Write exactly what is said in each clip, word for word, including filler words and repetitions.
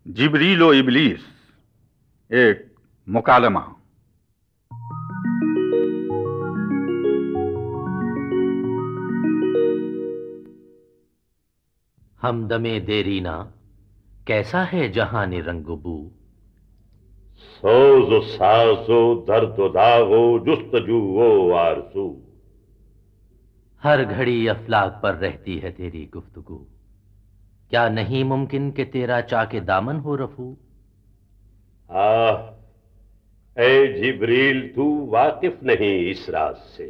जिब्रील व इबलीस, एक मुकालमा। हमदमे देरीना, कैसा है जहान रंगबू। सोजो साजो दर्दो दागो जुस्तजू वो आरज़ू। हर घड़ी अफलाक पर रहती है तेरी गुफ्तगू। क्या नहीं मुमकिन कि तेरा चाके दामन हो रफू। आह, ए जिब्रील, तू वाकिफ नहीं इस राज से।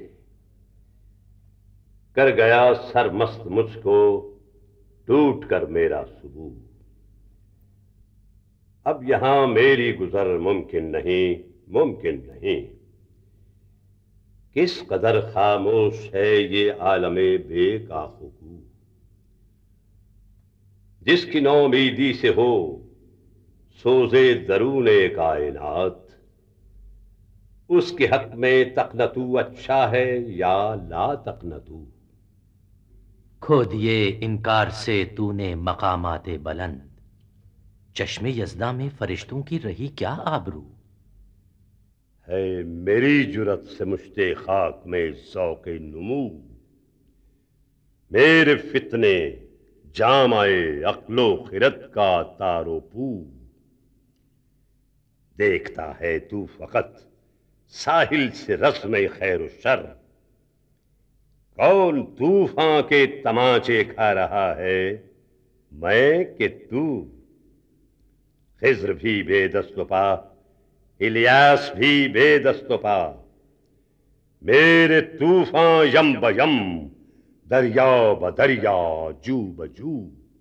कर गया सरमस्त मुझको टूट कर मेरा सुबू। अब यहां मेरी गुजर मुमकिन नहीं, मुमकिन नहीं। किस कदर खामोश है ये आलमे बेकाफुकू। जिसकी नौमीदी से हो सोजे दरूने कायनात, उसके हक में तकनतू अच्छा है या ला तकनतू। खो दिए इनकार से तूने मकामाते बुलंद, चश्मे यज़दा में फरिश्तों की रही क्या आबरू। है मेरी जुरत से मुश्ते खाक में ज़ौक़े नुमू। मेरे फितने जामाए अक्लो खिरत का तारो पू। देखता है तू फकत साहिल से रस्म खैर शर। कौन तूफान के तमाचे खा रहा है, मैं कि तू। खिज्र भी बेदस्तोपा, इलियास भी बेदस्तोपा। मेरे तूफान यम बयम, दरिया ब दरिया, जू बजू।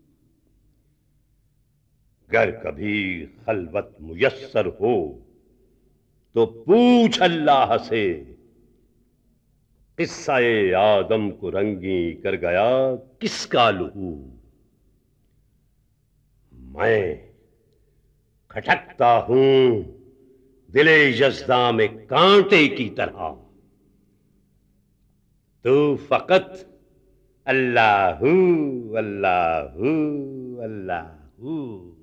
गर कभी खलवत मुयस्सर हो तो पूछ अल्लाह से। किस्सा-ए आदम को रंगी कर गया किसका लहू। मैं खटकता हूं दिले यज़दा में कांटे की तरह। तू फकत अल्लाहू अल्लाहू अल्लाहू।